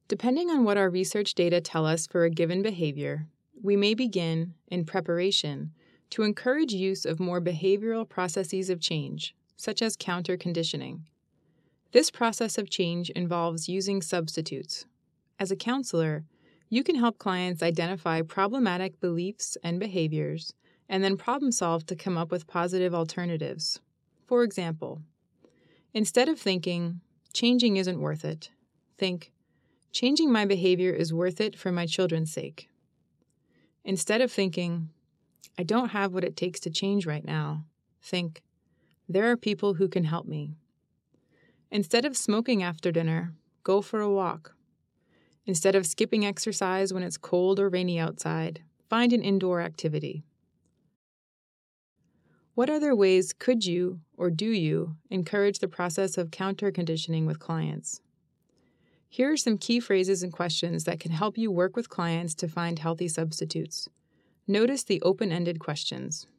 Depending on what our research data tell us for a given behavior, we may begin, in preparation, to encourage use of more behavioral processes of change, such as counter-conditioning. This process of change involves using substitutes. As a counselor, you can help clients identify problematic beliefs and behaviors, and then problem solve to come up with positive alternatives. For example, instead of thinking, changing isn't worth it, think, changing my behavior is worth it for my children's sake. Instead of thinking, I don't have what it takes to change right now, think, there are people who can help me. Instead of smoking after dinner, go for a walk. Instead of skipping exercise when it's cold or rainy outside, find an indoor activity. What other ways could you, or do you, encourage the process of counter-conditioning with clients? Here are some key phrases and questions that can help you work with clients to find healthy substitutes. Notice the open-ended questions.